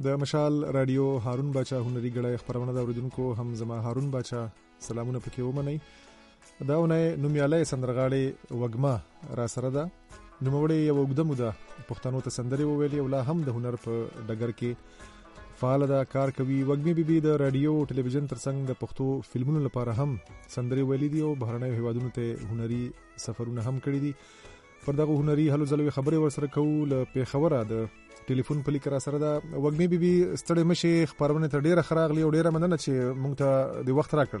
د مشال رادیو هارون باچا هنري غړی خبرونه د اوریدونکو هم زما هارون باچا سلامونه پکې ومنئ. دا ونه نومیاله سندرغاړي وګما را سره ده. نوموړی یو وګدمو ده پښتنو ته سندري وویلي او لا هم د هنر په ډګر کې فعال ده، کار کوي. وګمی بیبي د رادیو ټلویزیون ترڅنګ د پښتو فلمونو لپاره هم سندري ویلي دي او بهرنیو هیوادونو ته هنري سفرونه هم کړی دي. پر دغه هنري هلو ځلوي خبرې ورسره کوو له پیښوره د ټلیفون په لیک را سره ده. وګمی بیبي ستړي مشي خبرونه تر ډیره خراغلی او ډیره مننه چې مونږ ته د وخت راکړ.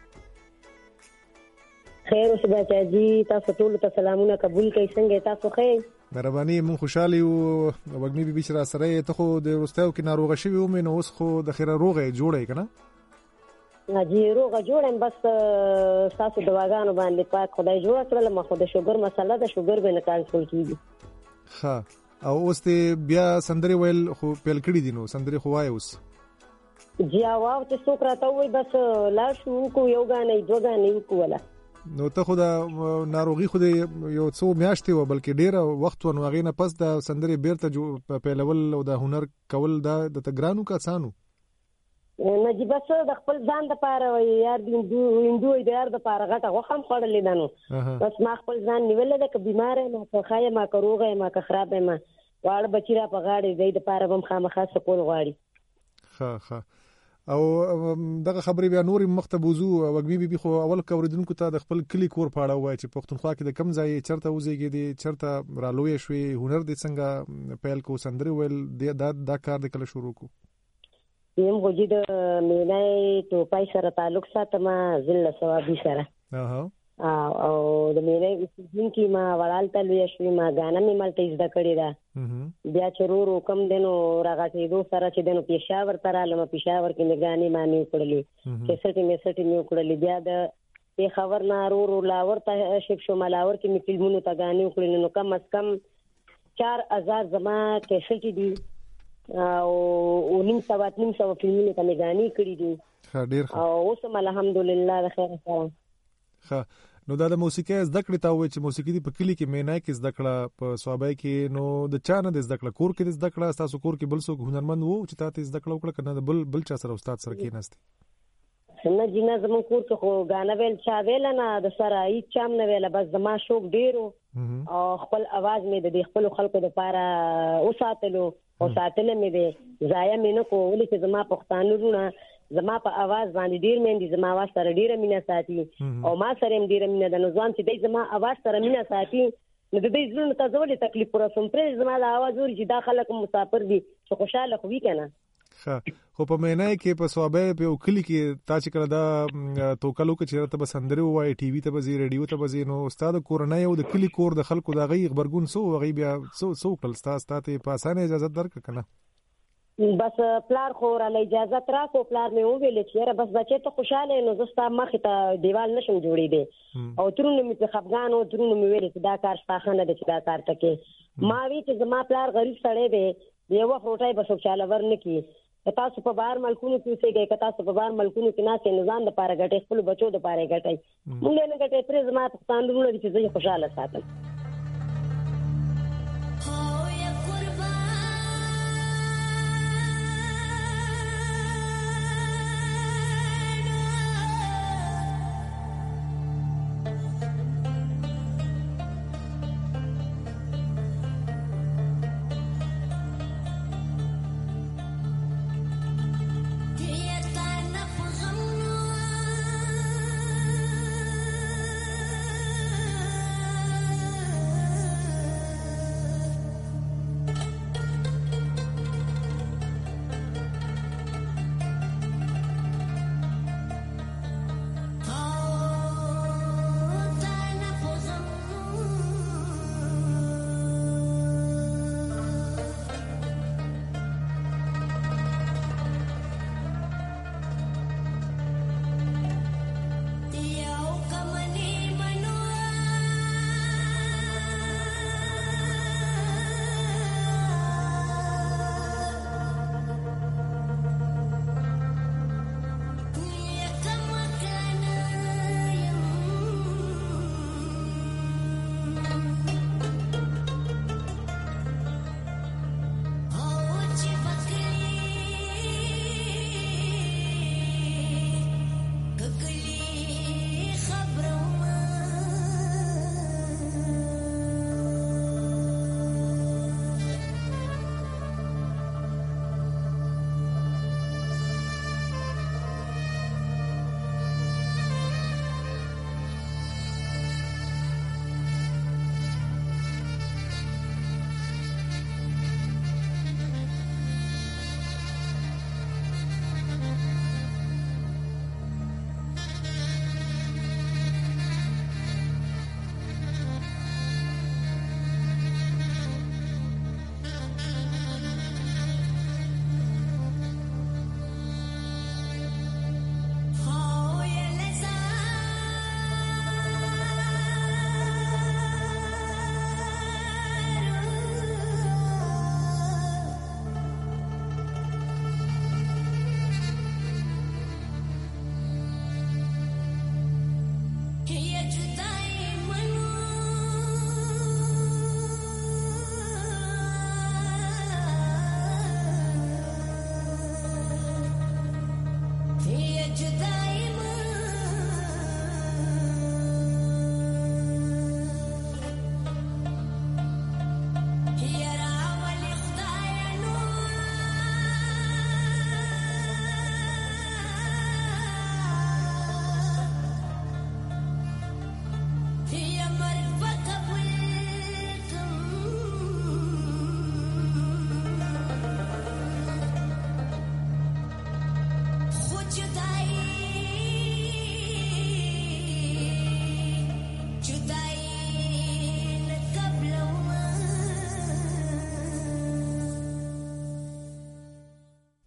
خیر اوسه بچا جی، تاسو ټول ته سلامونه قبول کړئ. څنګه تاسو خیر؟ مهرباني، مون خوشاله یو. وګمی بیبي چې را سره ته خو د ورستیو کې ناروغه شوی و، مې نو اوس خو د خیره روغه جوړه کنه؟ جی روغه جوړم، بس تاسو دواګانو باندې پاک خدای جوړ کړل. ما خو د شوګر مسله د شوګر به نه کنټرول کیږي. ها او اوس ته بیا سندري ویل خو پیل کړی دي، نو سندري خو وای اوس جی واو ته څوک راته وای بس لا شو کو یو غانې دوه غانې کوله. نو ته خو د ناروغي خو یو څو میاشتې و بلکې ډیره وخت و، نو هغې نه پس د سندرې بیرته پیلول او د هنر کول دا د تګرانو که اسانو؟ نه جی بس د خپل ځان دپاره یار هندو د یار دپاره غټه غوښه هم خوړلې ده، نو بس ما خپل ځان نیولی ده. که بیمار یم که ښه یم که روغه یم که خراب یم، واړه بچي را په غاړې دی دپاره به هم خامخا سکول غواړي. ښه ښه. او دغه خبرې بیا نور مخته بوزو. وګمی بیبي خو اول اوریدونکو ته د خپل کلی کور په اړه وایي چې پښتونخوا کې د کم ځای چرته وزېږېدې، چرته رالویې شوې، هنر دې څنګه پیل کو، سندرې ویل دا کار دې کله شروع کو؟ یم خو جي د مینای ټوپای سره تعلق ساتم، ځله ثوابي سره او د مینای اوسېدونکي ما وړالته لویه شوې، ما ګانا مې مالته زده کړې ده. بیا چې ورو کم دی نو راغټېدو سره چې دی نو پېښور ته رالم، پېښور کې مې ګانې مانې وکړلې، کیسټې مې وکړلې. بیا د پېښور نه ورو لاور ته شف شوم، لاور کې مې فلمونو ته ګانې وکړلې. نو کم از کم 4000 زما کیسټې دي او 900 فلمونو ته مې ګانې کړې دي. او اوس هم الحمدلله د خیر سره. ښه. نو دا د موسیقۍ زده کړې ته وایي چې موسیقي دی په کلی کې مینای کې زده کړه، په صوابۍ کې، نو د چا نه د زده کړه؟ کور کې د زده کړه؟ تاسو کور کې بل څوک هنرمند وو چې تاسو زده کړه وکړه کنه بل چا سره استاد سره کېناستې؟ نه جی نه، زمون کور کې خو غانا ویل چا ویل نه، د سره هیڅ چام نه ویل. بس زما شوق ډیرو او خپل आवाज مې د خپل خلکو لپاره وساتلو او ساتل مې دي. ضایع مې نه کوو ولې چې زما پښتانه رونه زما په आवाज باندې ډیر مې دي، زما आवाज سره ډیره مینه ساتي او ما سره هم ډیره مینه ده. نو ځان چې زما आवाज سره مینه ساتي نو د دې زړه ته ځولې تکلیف ورسوم پرې زما د आवाज وري چې دا خلک مسافر دي چې خوشاله خو وی کنه. ښه. خو په مینای کې په صوابۍ په کلی کې تا چې کله دا توکلو کې چې ته به سندري وایي، ټي وي ته به ځې، ریډیو ته به ځې، نو استاد کورنۍ او د کلی کور د خلکو د غي خبرګون سو غي بیا سو کل ستاسو ته په اسانه اجازه درک کنه؟ بس پلار خو را اجازه تراکو، پلار مې وویل چې یاره بس بچې ته خوشاله نو زستا مخ ته دیوال نشم جوړېدې. او ترونه مې په خفګان او ترونه مې ویل چې دا کار ستاخنه ده چې دا کار تکې. ما وی چې زما پلار غریب سړی دی، یو وخت روټای به خوشاله ورنکي. تاسو په بهر ملکونو کې اوسېږئ، که تاسو په بهر ملکونو کې ناستئ نو ځان دپاره ګټئ، خپلو بچو دپاره یې ګټئ. مونږ یې نه ګټئ، پرې زما پښتانه لرونه دي چې زه یې خوشحاله ساتم.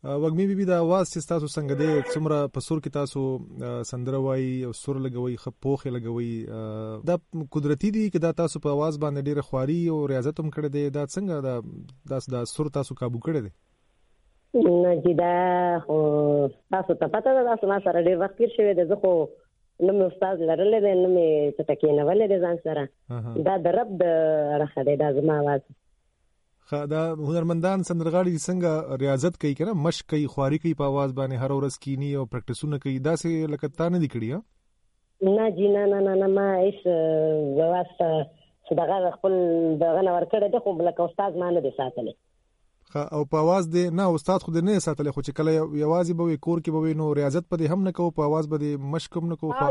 وګمی بیبي د आवाज چې تاسو څنګه دی څومره په سور کې تاسو سندره وای او سور لګوي خپوخه لګوي دا قدرتی دی چې دا تاسو په आवाज باندې ډیره خواري او ریاضت هم کړی دی دا څنګه دا سور تاسو قابو کړی دی نه چې دا تاسو ته پته ده تاسو ما سره ډیر وخت شوی دی زه خو نو مې استاد لرلې دی نو مې څه کې نه ولې دی ځان سره دا د رب د راخه دی دا زما आवाज دا هنرمندان سندرغاړي څنګه ریاضت کوي کنه مشق کوي خواري کوي په आवाज باندې هر ورځ کینی او پریکټیسونه کوي دا څه لکه تا نه دی کړی نه جی نه ما هیڅ واسطه صدقه خپل دغه نه ورکړه د خو لکه استاد ما نه دی ساتلی او په आवाज دی نه استاد خو دې نه ساتلی خو چې کله یوازې به کور کې به نو ریاضت په دې هم نه کوو په आवाज به مشق هم نه کوو واه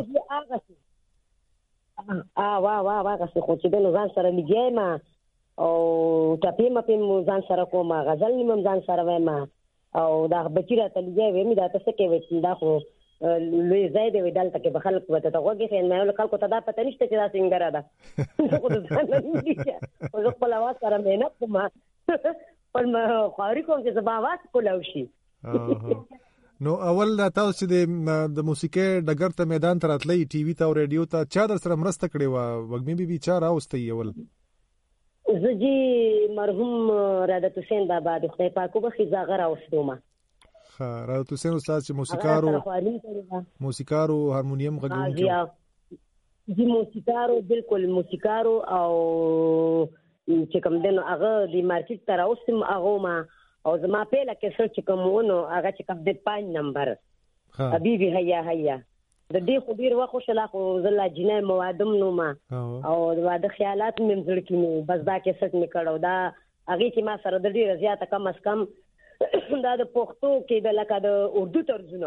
خو چې د ځان سره لګیای ما او ټاپې مې ځان سره کوم غزل نیم ځان سره وایم او دا بچیره ته لګیای وې مې دا څه کې وې دا خو لوی زید وې دلته کې به خلک وته ته وګورې خو مې خلکو ته دا پته نشته چې دا څنګه را ده خو ځان نه لګیای او خپل आवाज سره مې نه کوم پر ما خاري کوم چې زما आवाज کولاو شي نو اول تاسو چې د موسیقي ډګر ته میدان ته راتلې ټي وي ته او رادیو ته چا در سره مرسته کړې و وګمی بیبي چا راوستي اول زجی مرحوم رادت حسین بابا د خدای پاکو بخي زاغه راوستوما رادت حسین استاد چې موسیقارو هارمونیم غږونکي جی موسیقارو بالکل موسیقارو او چې کوم دنو هغه د مارکیټ تر اوسم هغه ما او زما په لکه څه چې کومونو هغه چې کوم د 5 نمبر حبيبي هيا د دې خو ډیر وخت شلا خو زلا جنې موادم نو ما او د خیالات مې مزړ کې نو بس دا کې څه مې کړو دا هغه چې ما سره د ډیر زیاته کم اس کم دا د پښتو کې د لکه د اردو ترجمه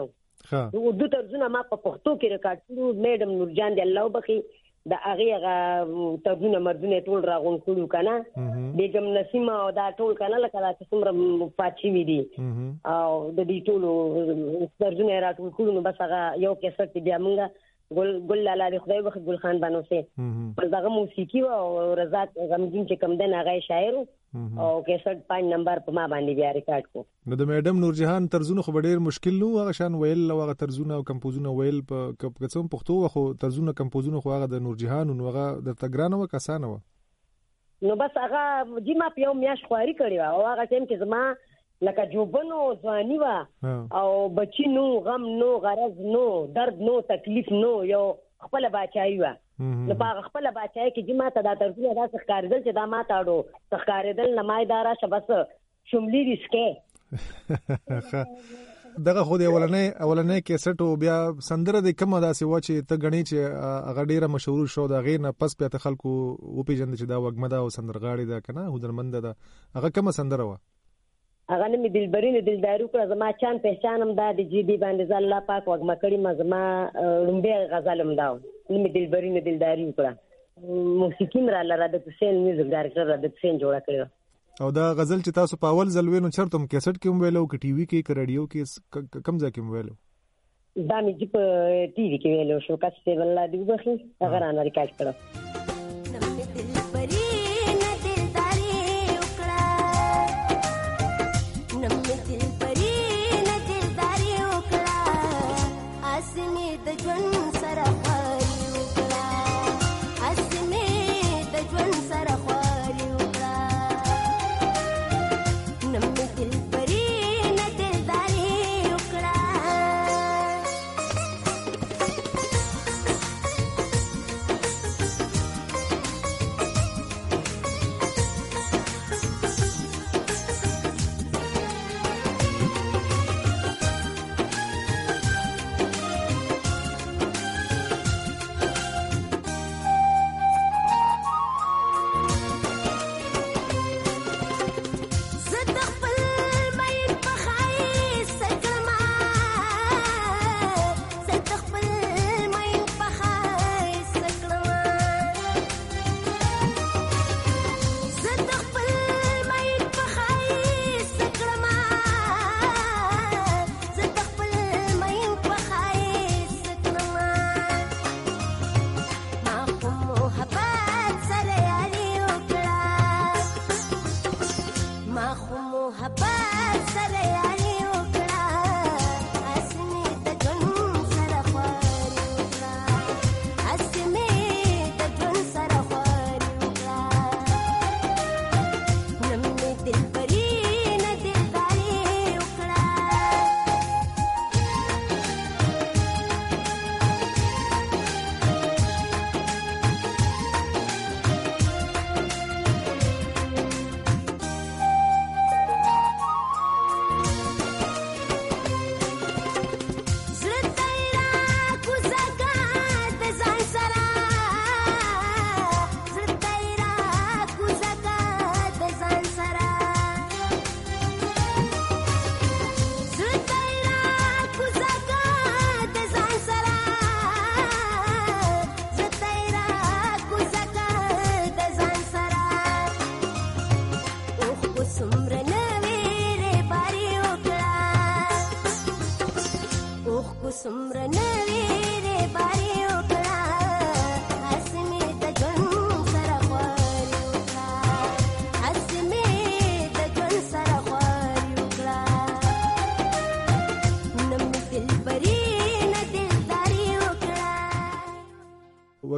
ما په پښتو کې ریکارډ کړو میډم نورجان دی الله وبخي د هغه ترجمه مردونه ټول راغون کړو کنه بیگم نسیمه او دا ټول کنه لکه چې څومره پاتې وي دي او د دې ټول ترجمه راټول کړو نو بس هغه یو کیسټ بیا موږ ګل لاله د خدای وخت ګل خان بانو سه پر دغه موسیقي او رضات غمجین چې کم دن هغه شاعر او کیسټ 5 نمبر په ما باندې بیا ریکارډ کو نو د میډم نورجهان ترجمه خو ډیر مشکل نو هغه شان ویل او هغه ترجمه او کمپوزونه ویل په کڅوم پښتو خو ترجمه کمپوزونه خو هغه د نورجهان نو هغه د تګرانو کسانو نو بس هغه جما په یو میاش خواري کړی او هغه ټیم کې زما لکه جوبنو ځواني وا او بچی نو غم نو غرض نو درد نو تکلیف نو یو خپل باچای وا نو په خپل باچای کې جما ته دا ترجمه دا ښکارېدل چې دا ما تاړو ښکارېدل نمایدارا شبس شملي ریسکه دغه خو دی اولنې کیسټ او بیا سندره د کومه داسې و چې ته غنی چې هغه ډیره مشهور شو دا غیر نه پس بیا ته خلکو و پیژند چې دا وګمه دا او سندرغاړي دا کنه هنرمند ده هغه کومه سندره و هغه نه می دلبرینه دلدارو کړه زما چان پہچانم دا د جی دی باندې الله پاک وګما کړي ما زما لومبه غزلم دا نه می دلبرینه دلداری وکړه موسیقي مراله رادت حسین میوزیک ډایرکټر رادت حسین جوړ کړو او دا غزل چې تاسو په اول ځل وینو چرته کیسټ کې ویلو کې ټي وي کې کې رادیو کې کم ځای کې ویلو دا مې په ټي وي کې ویلو شو کاسته والله دی وبخي هغه رانه ریکارډ کړو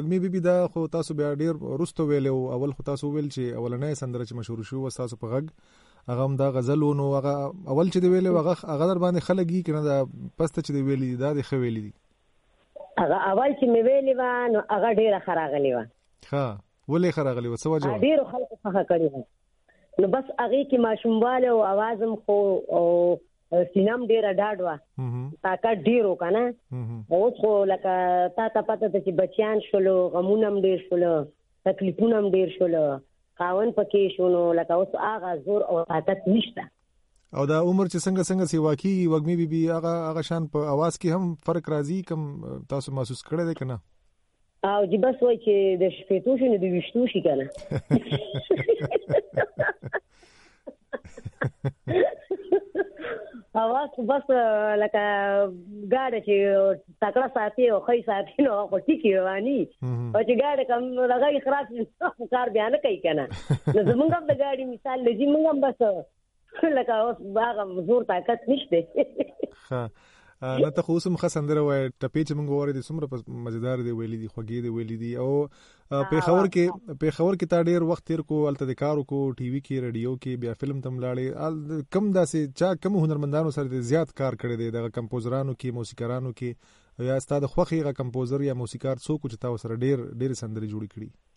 وګمي بیبي دا خو تاسو بیا ډیر رستو ویلو اول خو تاسو ویل چې اولنې سندره چې مشهور شو تاسو په غږ هغه هم دا غزلونو هغه اول چې دی ویلو هغه در باندې خلګي کنه دا پسته چې دی ویلي دا د خویلي دي هغه اول چې مې ویلي و نو هغه ډیره خراغلی و ها ولې خراغلی و څه وجه ډیرو خلکو څخه کړی نو بس هغه کې ماشومواله او आवाजم خو سینم ډیره ډاډ و طاقت ډیرو کنه اوس خو لکه تا ته پته ده چې بچیان شولو غمونم ډیر شولو تکلیفونم ډیر شولو خاون پکې شونو لکه اوس هغه زور او طاقت نشته او دا عمر چې څنګه سی واقعي وګمي بیبي هغه شان په आवाज کې هم فرق راځي کم تاسو محسوس کړی دی کنه او چې بس وای چې د شپېتو شنو د وشتو شي کنه اواز بس لکه ګاډه چې تکړه ساتي او خی ساتي نو خو ټیکی رواني او چې ګاډه کوم لګي خراب شي کار بیان کوي کنه نو زمونږ هم د ګاډي مثال لږی موږ هم بس لکه اوس باغ زور طاقت نشته ها نه ته خو سم خسندره وای ټپې چې موږ وره دي څومره مزیدار دی ویلي دي خوږی دی ویلي دي او په خبر کې تا ډیر وخت تیر کو الته د کارو کو ټي وي کې رادیو کې بیا فلم تم لاړې کم داسې چا کم هنرمندانو سره زیات کار کړی دی د کمپوزرانو کې موسیقارانو کې یا ستاسو خوخي غ کمپوزر یا موسیقار څوک چې تاسو سره ډیر سندري جوړ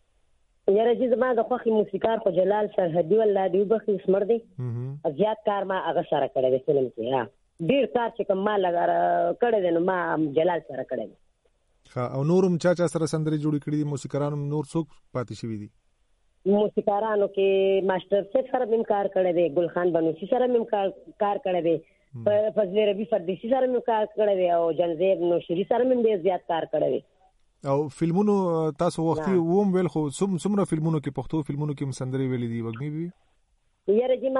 کړی یاره چې زما د خوخي موسیقار خو جلال سرحدي والله دی بخي اسمر دی زیات کار ما هغه سره کړی دی فلم کې ډیر کار چې کوم ما لګاره کړی دی نو ما جلال سره کړی دی ها او نورم چا سره سندري جوړ کړی دي موسیقارانو نور څوک پاتې شوی دي موسیقارانو کې ماستر سیف سره مم کار کړی دی ګل خان بنوسی سره مم کار کړی دی فضل ربی فردیسی سره مم کار کړی دی او جنزیب نوشری سره مم ډیر زیات کار کړی دی او فلمونو تاسو وختي ووم ویل خو څومره فلمونو کې پښتو فلمونو کې سندري ویلې دي وګمي بي یاره چې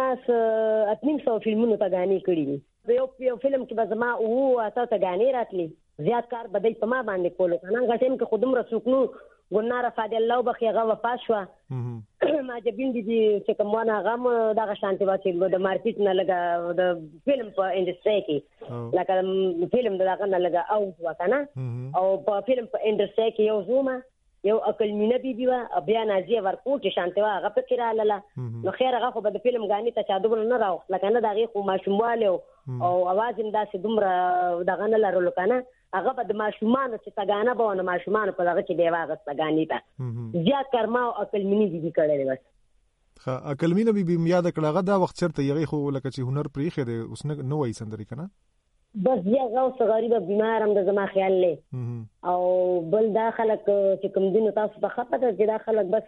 ما 300 فلمونو ته غانې کړې دي یو فلم کې به زما او تاسو ته غانې راتلي زیات کار بدای په ما باندې کولو کنه غټم کې خودم رسوکنو ګنار فادي الله بخي غو وفات شو ما جبین دي چې کومه غم دغه شانتي واچي د مارکیټ نه لګا د فلم په انډستری کې لکه فلم دغه نه لګا او وکنه او په فلم په انډستری کې یو زوما یو عقل مینه بي وا بیا نازیه ورکو چې شانتي وا هغه فکر رااله نو خیر هغه خو د فلم غاني ته چا دوبل نه راو لکه نه دغه خو ماشومواله او आवाज هم داسې دومره دغه نه لرلو کنه هغه به د ماشومان چې تګانه به ونه ماشومان په دغه کې دی واغ تګانی ته زیات کرما او عقل مینه دي کړل بس ها عقل مینه بي یاد کړه دا وخت چرته یغه خو لکه چې هنر پریخه دی اوس نه وای سندري کنه بس یا غوث غریب بیمار هم د زما خیال له او بل داخله چې کوم دین تاسو په خپه چې داخله بس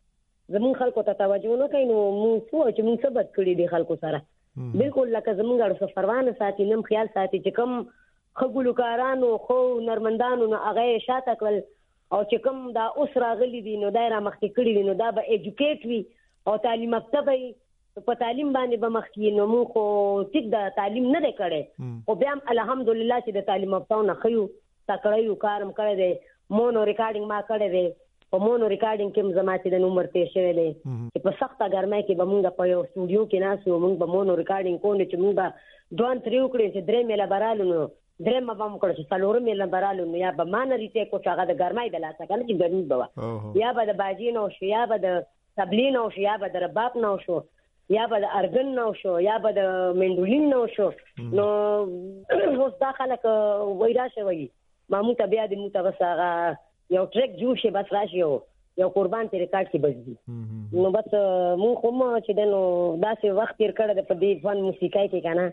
زمون خلکو ته توجه نه کوي نو موږ چې موږ ثبت کړی دي خلکو سره بالکل لکه زمونږ اړه سفروانه ساتي نم خیال ساتي چې کوم خګلوکارانو خو نرمندانو نو هغه شاته کول او چې کوم دا اوس راغلي دي نو دایره مخکې کړی دي نو دا به ایجوکیټ وي او تعلیم مکتبي په تعلیم باندې به مخکې نو موږ خو ټیک د تعلیم نه دی کړی او بیا الحمدلله چې د تعلیم مفتاو نه خيو تکړیو کارم کړی دی مونو ریکارډینګ ما کړی دی په مونو ریکارډینګ کې زما چې د نمبر ته شوی دی چې په سخته ګرمۍ کې به موږ په یو سټوډیو کې ناسو موږ به مونو ریکارډینګ کوو چې موږ به دوان تریو کړی چې درې میله برالو نو درې ما بم کړ چې څلور میله برالو نو یا به مان ریته کو چې هغه د ګرمۍ د لاسه کنه چې ګرمي بوا یا به د باجی نو شو یا به د تبلین او شو یا به د رباب نو شو یا به د ارګن نو شو یا به د منډولین نو شو نو اوس داخله ک وایرا شوی مامو ته بیا د متوسغه یو ټریک جوړ شي بس راشي یو قربان ته ریکارډ کې بچي نو بس مو کوم چې دنو داسې وخت تیر کړه د پدې فن موسیقۍ کې کنه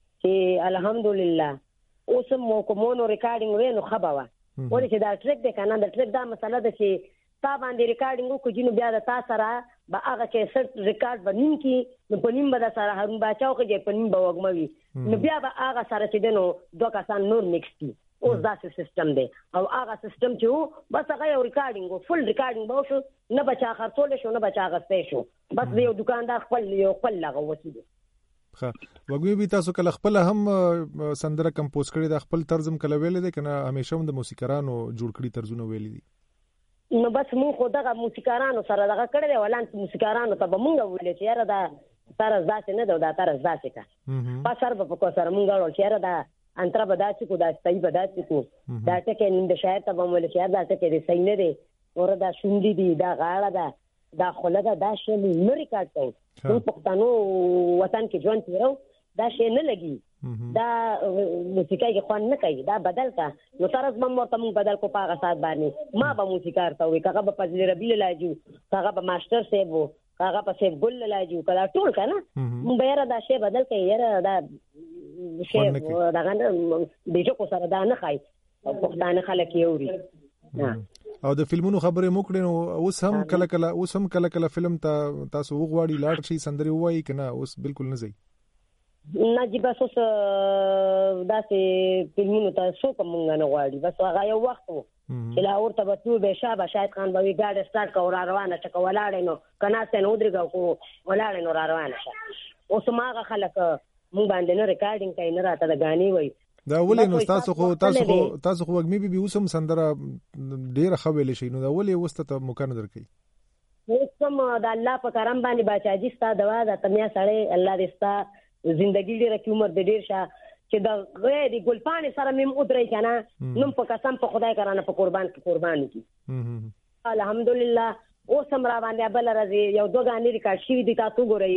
چې الحمدلله اوس مو کومونو ریکارډینګ وینو خبره ولې چې دا ټریک د کنه د ټریک دا مسله ده چې تا باندې ریکارډینګ وکړو چې بیا د تا سره به هغه چې سرت ریکارډ بنین کی نو پنیم به د سره هارون باچاو کې پنیم به وګموي نو بیا به هغه سره چې دنو دوه کسان نور مکس کی اوس داسې سیستم دی او هغه سیستم چې بس هغه یو ریکارډینګ فل ریکارډینګ به شو نه بچا خرڅول شو نه بچا غستې شو بس یو دکاندار خپل لغه وسیله ها وګوي به تاسو کله خپل هم سندره کمپوز کړی د خپل طرزم کله ویل دي کنه همیشه هم د موسیقارانو جوړ کړی طرزونه ویل دي نو بس مون خو دغه موسیقارانو سره دغه کړی دی ولان موسیقارانو ته به مونږ ویل چې یاره دا طرز داسې نه دا طرز داسې کا په سر په کو سره مونږ ورول چې یاره دا انتر به داسې کو دا صحیح به داسې کو دا ټکه نیم د شاعر ته به ویل چې یاره دا ټکه دی صحیح نه دی وردا شونډې دي دا غاړه ده دا خوله ده دا شی نه ریکارډ کوو موږ پښتنو وطن کې ژوند تیرو دا شی نه لګي دا موسیقي کې خوان نه کوي دا بدل کا نو طرز ممورته موږ بدل کو پاغه سات باندې ما به موسیقار ته وي کغه په فضل ربیع لاجو کغه په ماستر صاحب کغه په سیف ګل لاجو کله ټول کنه موږ به دا شی بدل کوي یاره دا شی دا غن بیجو کو سره دا نه خای پښتانه خلک یوري او د فلمونو خبرې مو کړې نو اوس هم کله کله فلم تاسو وغواړي لاړ شي سندري وایي کنه اوس بالکل نه ځي نجيب بس اوس داسې فلمونو ته شو کوم نه غواړي بس هغه یو وخت چې لا ورته به تو به شابه شاید خان به وی ګاډي سٹارټ کو روانه چک ولاړې نو کنا څنګه ودرګو کو ولاړې نو روانه شه اوس ماغه خلک مونږ باندې نه ریکارډینګ کوي نه راته د غاني وای دا ولې نو تاسو خو وګمې بي اوسم سندره ډیره خویل شي نو دا ولې وسته مکان درکې اوسم د الله په کرم باندې بچاجي ستا دوا د تمیا سړی الله دې ستا زندگی ډیره کی عمر دې ډیر شه چې د غیر ګلپانې سره مم ودرې کنه نوم په قسم په خدای کرانه په قربان کی الحمدلله اوسم را باندې بل راځي یو دوه غانې ریکارډ شي دي تاسو ګورئ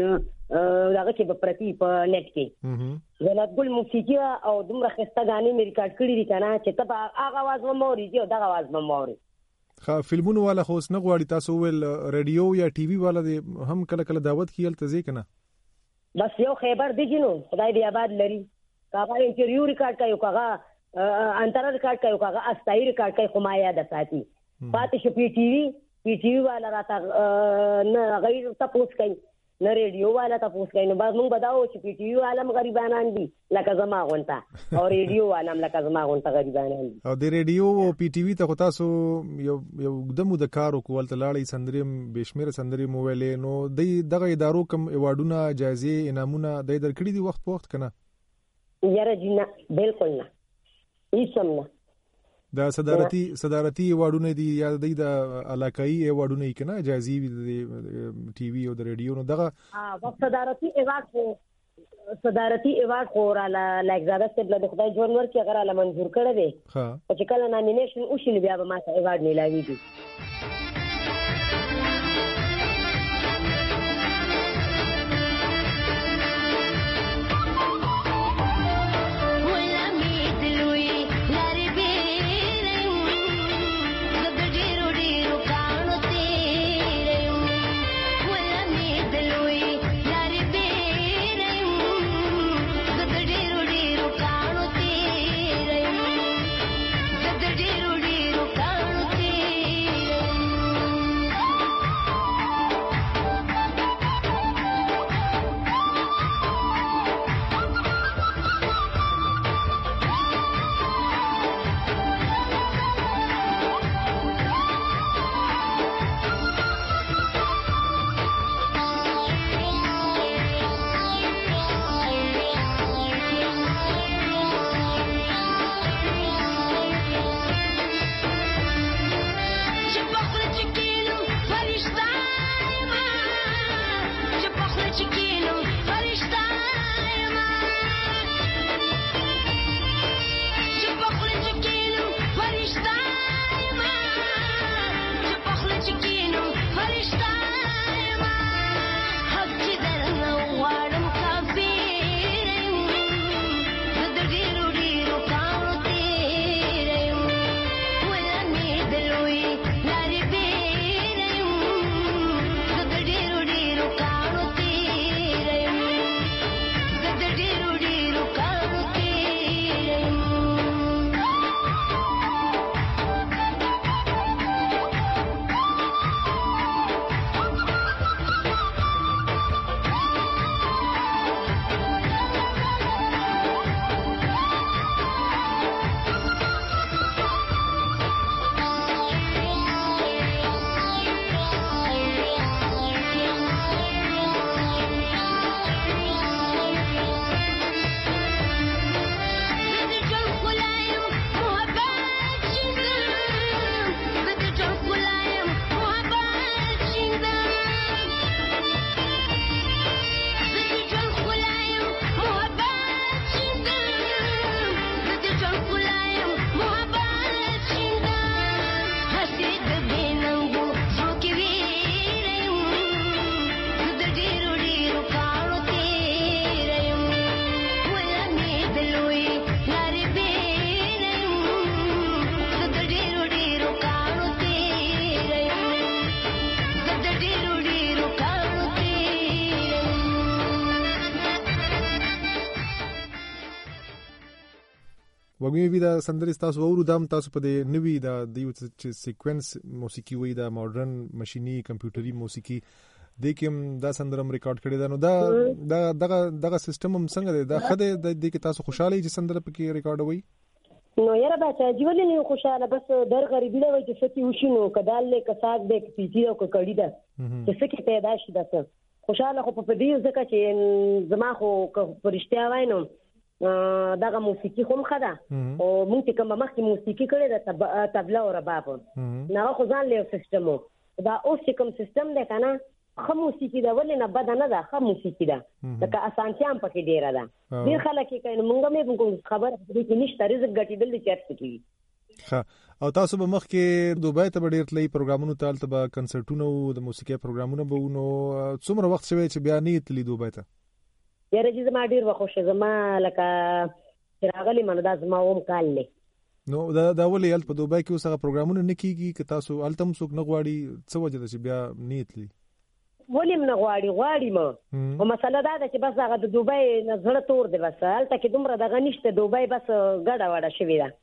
داغه کې په پرتی په نت کې زنات ګل موسیقي او دومره خسته غانې مې ریکارډ کړې دي کنه چې تب هغه आवाज موري دی او دغه आवाज موري فلمونو والا خو نه غواړي تاسو ول رادیو یا ټي وي والا هم کله کله دعوت کیل تزي کنه بس یو خیبر دی جنو خدای دې آباد لري کاغه انټرویو ریکارډ کوي کاغه انتر ریکارډ کوي کاغه استای ریکارډ کوي خمایا د ساتي پاتې شو پی ټي وی والا راته نه غیر تاسو کوي نه ریډیو والا تاسو کوي نو بعد موږ بداو چې پی ټي وی عالم غریبانان دي لکه زما غونټه او ریډیو عالم لکه زما غونټه غریبانان دي او د ریډیو او پی ټي وی ته تاسو یو دمو د کارو کول ته لاړې سندریم بشمیره سندریم ویلې نو دغه ادارو کم ایوارډونه جایزې انعامونه د درکړي دي وخت په وخت کنه یاره جنا بالکل نه هیڅم نه دا صدارتي ایوارډونه دي یا د علاقائی ایوارډونه کنه جایزې د ټي وی او د ریډیو نو دغه صدارتي ایوارډ خورا لایک زاده ستبل د خدای جوړ ورکړي هغه را منظور کړی دی چې کله نامینیشن وشي بیا به ما ته ایوارډ ملاويږي وګمې وی دا سندرې تاسو ورو دام تاسو په دې نوی دا د یو چې سیکوینس موسیقي وی دا ماډرن ماشيني کمپیوټري موسیقي د کوم دا سندرم ریکارډ کړی دا نو دا دغه سیستم هم څنګه دی دا خدای د دې کې تاسو خوشاله چې سندره پکې ریکارډ وي نو یاره بچا جیولې نه خوشاله بس در غریبی له وای چې ستی وشینو کدال له کساک دې پیچي او کړي دا چې سکی پیدا شي دا خوشاله خو په دې ځکه چې زما خو پرشتیا واینو دغه موسیقي هم خدا او مونږ کوم مخکې موسیقي کړې ده تبلا او رباب نه خو ځان له سیستم دا اوس کوم سیستم دی کنه خو موسیقي دا ولې نه بد نه ده خو موسیقي ده دا اسانتیا هم پکې ډیره ده ډیر خلک کوي مونږ مې خبر دې کې نشته رزق ګټېدل دي چرته کیږي ها او تاسو به مخکې دوبۍ ته ډیر تللی پروګرامونو ته تل به کنسرټونو د موسیقي پروګرامونو به نو څومره وخت شوی چې بیا نه تللی دوبۍ ته یاره چې زما ډیر وخت زما لکه راغلی من دا زما اوم کال نه نو دا ولې په دوبۍ کې اوسه پروګرامونه نه کیږي که تاسو التم څوک نه غواړي څه وجه ده چې بیا نه تللی ولیم نه غواړي ما او مسله دا ده چې بس هغه د دوبۍ نظر تور دی بس الته کې دومره دغه نشته دوبۍ بس ګډه وډه شوی ده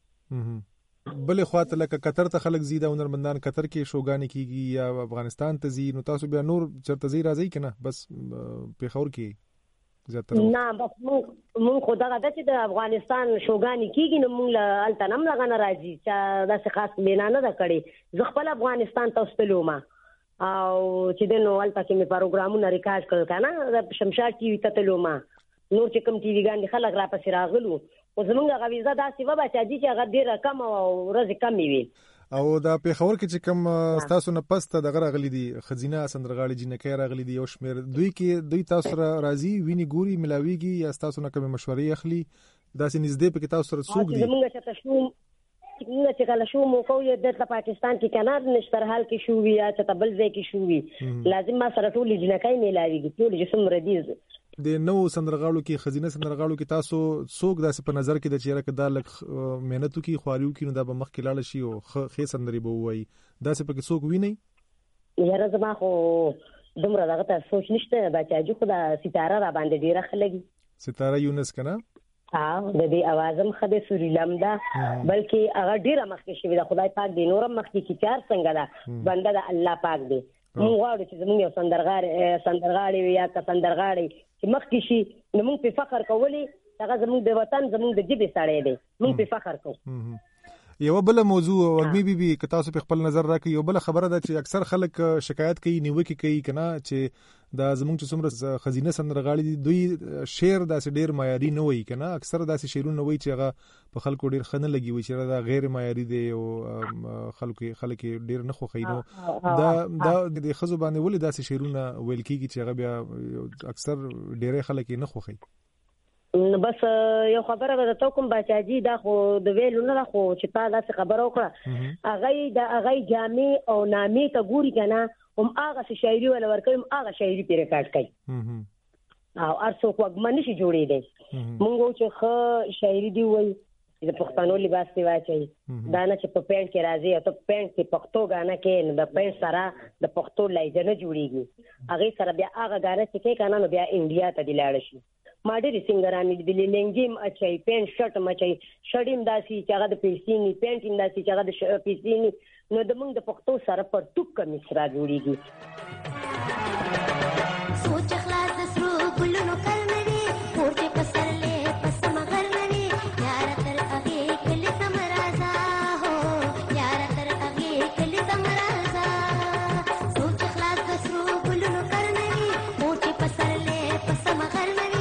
بلې خواته لکه قطر ته خلک زیاده هنرمندان قطر کې شوګانې کیږي یا افغانستان ته زی نو تاسو بیا نور چرته زی راځي کنه بس پیښور کې زیاتره نه بس مونږ خو دغه د چې د افغانستان شوګانې کیږي نو مونږ الته نم لګنه راځي چې داسې خاص بنا نه ده کړې زه خپل افغانستان ته وستلوم او چې د نو الته کې می پروګرامونه ریکارډ کړل کنه د شمشاد ټي وي ته تلوم نور چې کوم ټي وي ګاندې خلک را پسې راغلو او زمونږ غویزه داسې و بچا دي چې هغه ډیره کم او ورځ کم وي او دا پیښور کې چې کوم تاسو نه پسته دغه راغلي دي خزینه سندرغاړي جنکې راغلي دي یو شمیر دوی تاسو راځي ویني ګوري ملاويږي یا تاسو نه کوم مشورې اخلي داسې نږدې په تاسو سره څوک دي زمونږ چې تاسو چې کله شو مو کو یو د پاکستان کې کنار نشتر حال کې شو وی یا چې تبل ځای کې شو وی لازم ما سره ټول جنکای ملاويږي ټول جسم ردیز د نو سندرغاړو کې خزینه سندرغاړو کې تاسو څوک داسې په نظر کې د چیرې کدا لک مهنتو کې خواریو کې نو دا به مخ کې لاړ شي او خې سندري به وای داسې پکې څوک ویني یاره زما خو دومره دغه ته سوچ نشته بچاجو خو د ستاره را باندې ډیره خلګي ستاره یونس کنه د دې اوازم خده سوريلم ده بلکې هغه ډیره مخکې شوی د خدای پاک دی نورم مخکې کی چار څنګه ده بنده د الله پاک دی موږ غواړو چې زموږ یو سندرغاړي یا که سندرغاړي چې مخکې شي نو موږ په فخر کولی هغه زموږ د وطن زموږ د جبه سړی دی موږ په فخر کوو یو بل موضوع ورمي بي که تاسو په خپل نظر راکړئ یو بل خبره ده چې اکثر خلک شکایت کوي نیوکه کوي کنه چې دا زموږ چې څومره خزینه سندرغاړي دي دوی شعر داسې ډیر معیاري نه وي کنه اکثر داسې شعرونه وي چې هغه په خلکو ډیر خنه لګي وي چې دا غیر معیاري دي او خلک ډیر نه خوښي نو دا د خزو باندې ولې داسې شعرونه ویل کیږي چې هغه بیا اکثر ډیر خلک نه خوښي بس یو خبره به تاسو کوم بچاجي دا خو د ویلو نه خو چې تا دا خبره وکړه هغه جامع او نامې ته ګوري کنه هم هغه شاعري ولا ورکوم هغه شاعري په ریکارډ کوي او ارڅو کوګم نشي جوړې دي مونږ چې خو شاعري دی وای د پښتنو لباس دی واچي دا نه چې په پینټ کې راځي او ته پینټ کې پښتو غانا کې نو د پینټ سره د پښتو لایجه نه جوړیږي هغه سره بیا هغه غاړه چې کنه نو بیا انډیا ته دی لاړ شي ما ډېر سنگرانی د لنګیم اچي پینټ شرټ مچي شډیم داسي چې هغه د پیسینی پینټ داسي چې هغه د پیسینی نو د موږ د پښتو سره پر ټوک مصرا جوړیږي سوچ خلاص د سرو ګلونو کلمري پورته پسرلې پس مغر نوي یار تر اغه کلی تمرازا هو یار تر اغه کلی تمرازا سوچ خلاص د سرو ګلونو کلمري پورته پسرلې پس مغر نوي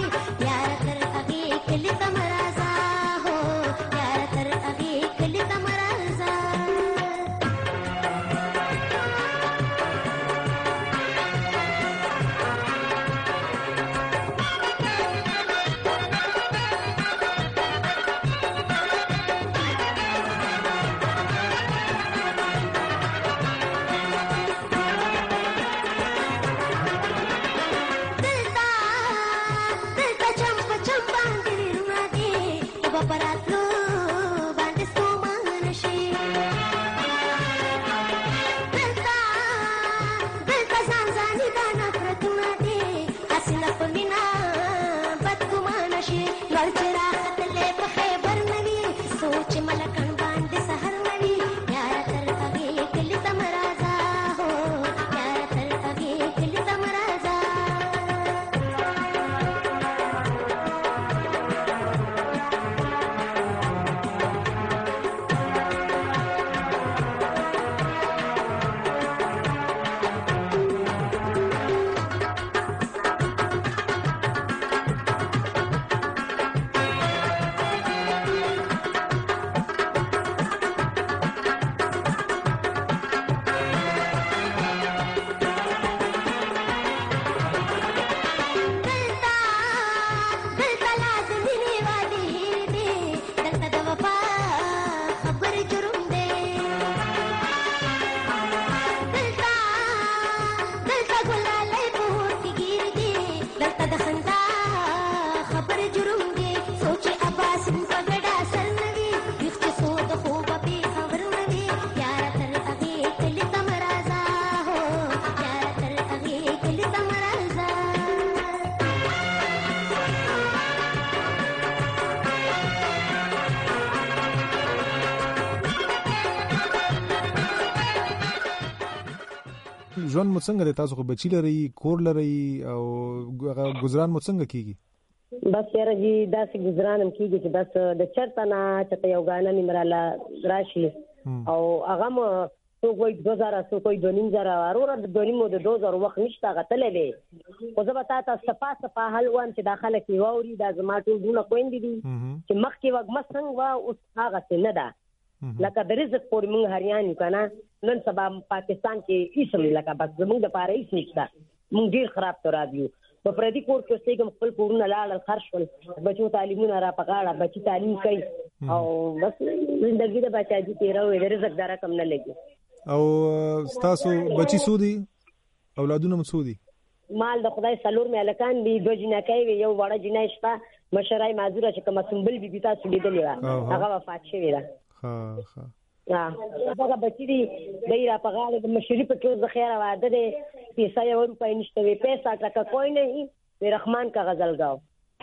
ژوند مو څنګه دی؟ تاسو خو بچی لري، کور لري او گزاران مو څنګه کیږي؟ بس یاره جی داسې گزارانم کیږي چې بس د چرته نه چې یو غاڼه نیمراله راشي او هغه مو څوک وایي 2000 څوک وایي 2500 وروره د 2000 وخت نشته غتلې دی. خو زه به تاسو صفه حل وان چې داخله کې ووري دا زما ټول ډونه کویندې دي چې مخکې وګمه څنګه وا اوس هغه څه نه ده. لکه د رزق پورې موږ هریان یو کنه، نن سبا پاکستان کې اسم لکه بس زموږ د پاره هیڅ نشته، موږ ډیر خراب تر راځو. په پردي کور کې اوسېږم، خپل کورونه لاړل خرڅ شول، بچو تعلیمونه را پغاړه، بچي تعلیم کوي او بس زندګي د بچاجي تیروي، د رزق دره کم نه لګي. او تاسو بچي سودي اولادونه مو سودي؟ مال د خدای سلور مې الکان دي، دو جنکای وي، یو وړه جنای شته مشرای معذوره چې کوم سنبل بي تاسو لیدلې و هغه وفات شوی ده. هغه بچی دی دایره په غاړه د مشري په ټول د خیره واده دی، پیسې یو روپۍ نشته وي، پیسې ټکا کوئی نه هي، رحمان کا غزل گاو.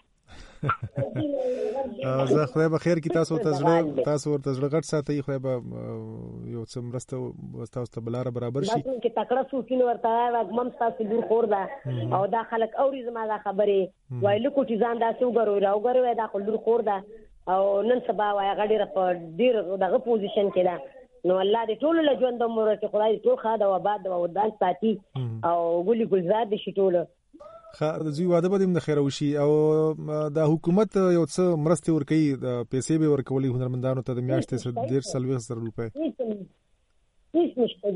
زه خدای به خیر کی تاسو ورته زړه غټ ساتي، خدای به یو څه مرسته تاسو ته بلاره برابر شي. بس کې تکړه سوچینه ورته واګمم تاسو لور خور ده او دا خلک اوري زما دا خبره وایلو کوټی ځان دا څو غرو راوګرو دا لور خور ده او نن سبا وای غړي په ډیر دغه پوزیشن کې ده. نو الله دې ټول له ژوند عمر چې خدای ټول خاده و آباد او ودان ساتي او ګلي ګلزار دې شي ټول. زوی واده به د خیر وشي او د حکومت یو څه مرسته ورکړي، د پیسې به ورکولي هنرمندانو ته د میاشتې 1.5 روپۍ. هیڅ نشته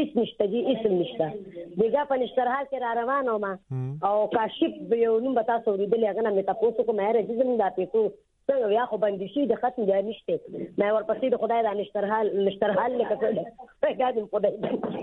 دیګه په نشترحال کې را روانه ما او کاشف یو نوم به تاسو ورېدلې هغه نه مې تاسو کوم هر جزم دا پیسو څنګه یا خو باندې شي د ختم دی نشته، مې ورپسې د خدای د نشترحال نه کړل دا دې خدای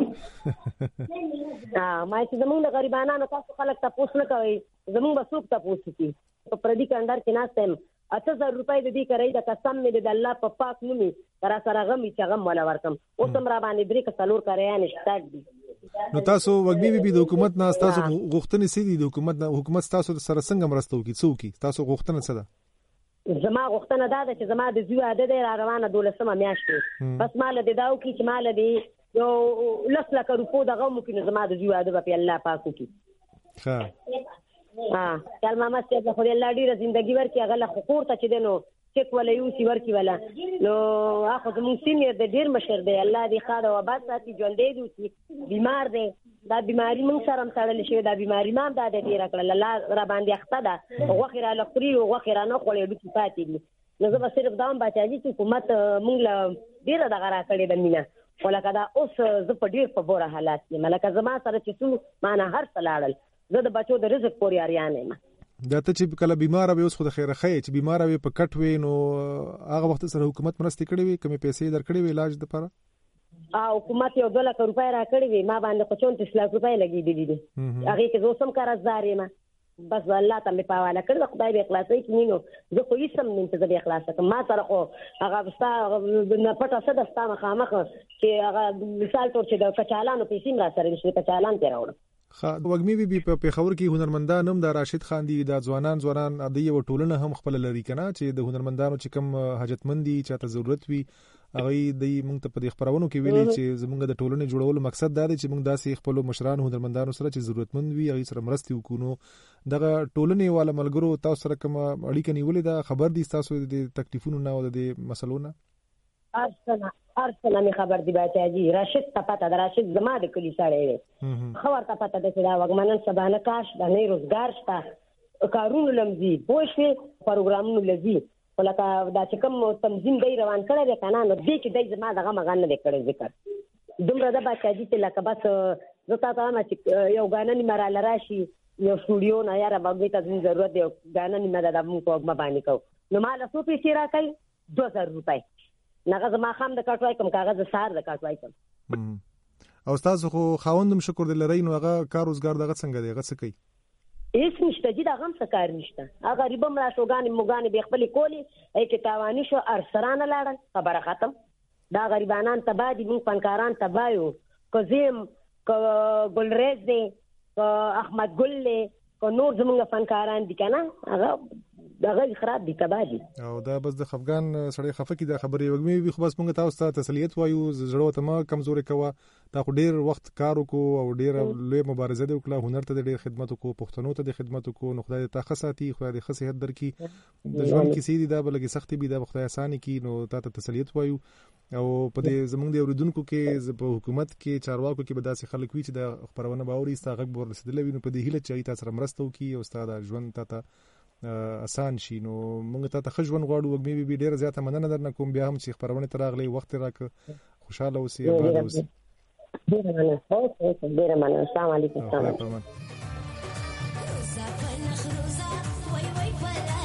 ما چې زمونږ د غریبانو تاسو خلک تاسو نه کوي، زمونږ به څوک تاسو کوي. په پردي کندر کې ناستم 8000 روپۍ د دې کوي، د قسم مې د الله په پاک نومي تر سره غمي چې غم ولا ورکم اوس هم را باندې درې کسلور کوي نشته دي. نو تاسو وګمي بي د حکومت نه تاسو غوښتنې سي دي، د حکومت تاسو سره څنګه مرسته وکړي څوکي تاسو غوښتنه څه ده؟ زما غوښتنه دا ده چې زما د زوی عادت را روانه 12 میاشتې بس مال دې داو کی چې مال دې یو 10 لک روپو دغه ممکن زما د زوی عادت په الله پاکو کی. کله ماما چې د خو الله ډیره ژوندۍ ورکړي هغه له حقوق ته چې دنو چک ولا یو سی ورکی ولا نو اخو زمون سینیر د ډیر مشر دی، الله دې خاله و آباد ساتي، ژوندې دي، بیمار دی، دا بیماری مونږ سره هم تړل شي، دا بیماری ما هم دا د ډیر کړل الله را باندې اخته ده غوخه را لخري او غوخه را نه خولې د پاتې دي. نو زه به صرف دا هم بچاجي چې حکومت مونږ له ډیر دغه را کړې د مینا ولکه دا اوس زه په ډیر په بوره حالات کې ملکه زما سره چې څو معنا هر څلاړل زه د بچو د رزق پورې اړیان یم. دا ته چې کله بیمار وي اوس خو د خیره خې چې بیمار وي په کټ وي نو هغه وخت سره حکومت مرسته کړې وي، کومې پیسې درکړې وي علاج لپاره؟ حکومت یو 2 لک روپۍ را کړې وي، ما باندې خو 34 لک روپۍ لګېدلې دي، هغه کې زه سم قرضدار یم، بس الله ته مې پاواله کړل خدای به اخلاصي کړي. نو زه خو هیڅ هم نه ته به اخلاص کوم، ما سره خو هغه ستا نه پټه څه د ستا مخامخ چې هغه مثال تور چې د کچالانو پیسې را سره نشي کچالان ته راوړم. وګمي بي په پیښور کې هنرمندان هم د راشد خان دي، د ځوانان د یو ټولنه هم خپل لري کنه چې د هنرمندانو چې کم حاجتمندي چاته ضرورت وي هغه د موږ ته په خبرونو کې ویلي چې زموږ د ټولنې جوړولو مقصد دا دی چې موږ داسې خپل مشران هنرمندانو سره چې ضرورتمند وي هغه سره مرسته وکړو. دغه ټولنې والا ملګرو تاسو سره کوم اړیکه نیولې ده؟ خبر دي تاسو د تکلیفونو نه او د مسلو نه؟ ارسنه می خبر دی بچاجي راشد ته پته ده، راشد زما د کلی سره وي خبر ته پته ده چې دا وګمنن سبانه کاش د نه روزګار شته کارونو لمزي پوښي پروګرامونو لذي ولکه دا چې کوم تنظیم دی روان کړی دی کنه نو دې کې دای زما دغه مغان نه کړی ذکر دومره د بچاجي ته لکه بس زه تاسو ما چې یو غانن مراله راشي یو سټوډیو نه یاره باندې تاسو ضرورت دی غانن نه د موږ په باندې کو نو مال څو پیسې راکړي 2000 روپۍ نغه زما خام د کټوای کوم کاغذ سار د کټوای کوم. او تاسو خو خاوندم شکر دې لري نو هغه کار روزګار دغه څنګه دی هغه څه کوي؟ هیڅ نشته چې دا غم څه کار نشته، هغه ریبم را شوګانی موګانی به خپل کولی ای کې تاوانی شو ارسرانه لاړل خبره ختم. دا غریبانان تبادی مون فنکاران تبایو کوزیم کو ګلریز دی کو احمد ګل له کو نور زمونږ فنکاران دي کنه هغه دغه خراب دي تباه دي او دا بس د خفغان سړی خفه کی دا خبرې وګمې وي خو بس موږ تاسو ته تسلیت وایو زړه ته ما کمزوري کوه تا خو ډیر وخت کار وکړو او ډیر لوی مبارزه دی وکړه هنر ته ډیر خدمت وکړو پښتنو ته د خدمت وکړو نو خدای ته خصاتی خدای دې خصيحت درکې د ژوند کیسې دي دا بلګي سختي به دا خدای اسانه کی نو ته تسلیت وایو او په دې زمونږ د اوریدونکو کې په حکومت کې چارواکو کې به داسې خلک وي چې د خبرونه باوري ستغه به ورسېدل وي نو په دې هیله چې تاسو سره مرسته وکړي او ستاسو ژوند ته آسان شي نو موږ ته خجوون غواړو وګمې به ډیره زیاته مننه درنه کوم بیا هم چې خبرونه تر اغلی وخت راک خوشاله اوسئ آباد اوسئ ډیره مننه السلام علیکم